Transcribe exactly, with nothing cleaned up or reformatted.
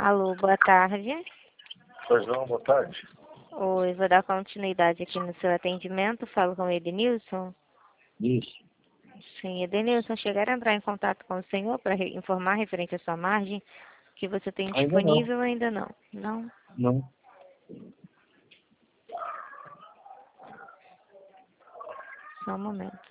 Alô, boa tarde. Pois não, boa tarde. Oi, vou dar continuidade aqui no seu atendimento. Falo com o Edenilson. Isso. Sim, Edenilson, chegaram a entrar em contato com o senhor para re- informar referente à sua margem que você tem Ainda não. disponível ou ainda não? Não? Não. Só um momento.